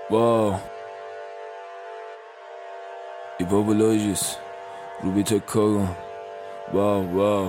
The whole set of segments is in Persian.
Wow. Ivobologis. Rubito Kogo. Wow.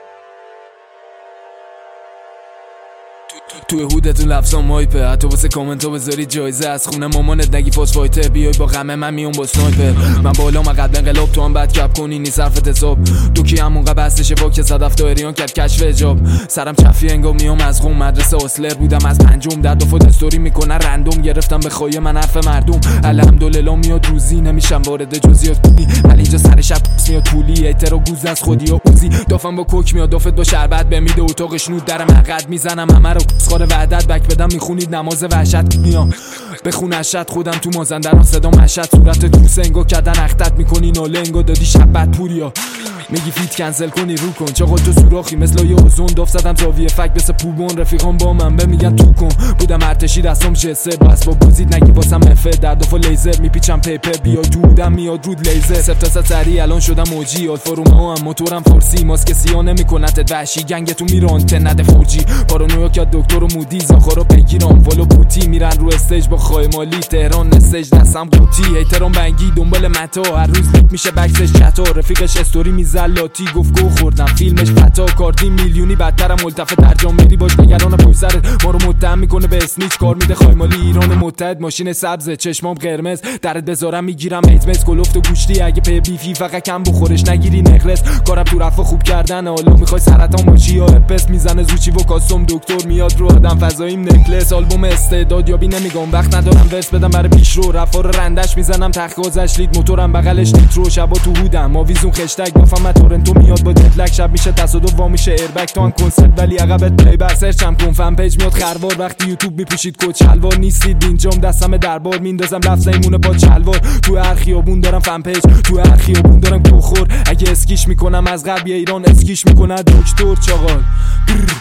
توی هودتون لفظام مایپه، حتی واسه کامنت ها بذاری جایزه. از خونه مامانت نگی فاس فایتر، بیای با غمه من میون با سنایپر. من بالا من قد انقلاب، تو هم بد کپ کنی نی صرفت حساب. دوکی همون قبل هستشه با که صدف دایریان کرد کشف اجاب. سرم چفی انگام میام از قوم، مدرسه اصلر بودم از پنجم. در دو فوت استوری میکنن رندوم، گرفتم به خواهی من حرف مردم. الحمدلله میاد روزی، نمیشم وارد جزئیات کولی. ولی اینجا سر شب میاد طولی، ایترا گوز از خودی و اوزی. دافم با کوک میاد، دافت با شربت بمیده اتاقش نود. در مقد میزنم همه رو خار وعدت بک بدم. میخونید نماز وحشت میام بخون اشت. خودم تو مازندران صدا مشهد، صورت تو سنگو کردن اختت میکنی نالنگو. دادی شبت پوریا میگی فیت کنسل کنی رو کن. چاقال تو سوراخی مثل یه اوزون، داف زدم زاویه فک بس پوبون. رفیقام با من بمیگن تو کن، بودم ارتشی دستم جسر. بس با بازید نگی واسم افه، در دفعه لیزر میپیچم پیپر. بیا دودم میاد رود لیزر. سفت سری الان شدم موجی، آلفا رومئو هم موتورم فارسی. ماسک سیاه نمیکنت وحشی، گنگ تو میران تنده فورجی. پارانویا که دکتر و مودی زاخارا بگیرم والو بوتی. میرن رو استیج با خای مالی، تهران استیج دستم قوطی. احترام بنگی دنبال متا، هر روز لیک میشه بکسش چتا. رفیقش استوری میزلاتی گفت گو خوردم فیلمش فتا. کاردی میلیونی بدترم ملتفه ترجمه میری باش نگران پشت سرت. ما رو متهم میکنه به اسنیچ، کار میده خای مالی ایران متحد. ماشین سبز چشمام قرمز، درت بذارم میگیرم ایزمز. کلفت و گوشتی اگه په بیفی فقط کم بخورش نگیری نقرس. کارم تو رفع خوب کردن، حالا میخوای سرطان باشی یا هرپس. میزنه زوچی و کاستوم دکتر میاد رو آدم فضاییم نکلس. آلبوم استعداد یابی نمیگم، وقت ندارم ورس بدم برای پیشرو. رفار رندش میزنم تخگازش لید، موتورم بغلش نیترو. شبا تو هودم آویزون خشتک، بافم تورنتو میاد با ددلک. شب میشه تصادف وا میشه ایربک، تو هم کنسرت ولی عقبت پلی بر. سرچم کن فن پیج میاد خروار، وقتی یوتیوب میپوشید کت شلوار. نیستید اینجام دستم دربار، میندازم لفظ ایمونه با چلوار. تو هر خیابون دارم فن پیج، تو هر خیابون دارم گوخور. اگه اسکیش میکنم از غربی ایران، اسکیش میکنه دکتر چاقال.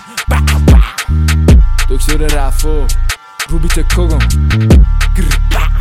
دکتر رفو روبیت کوگم.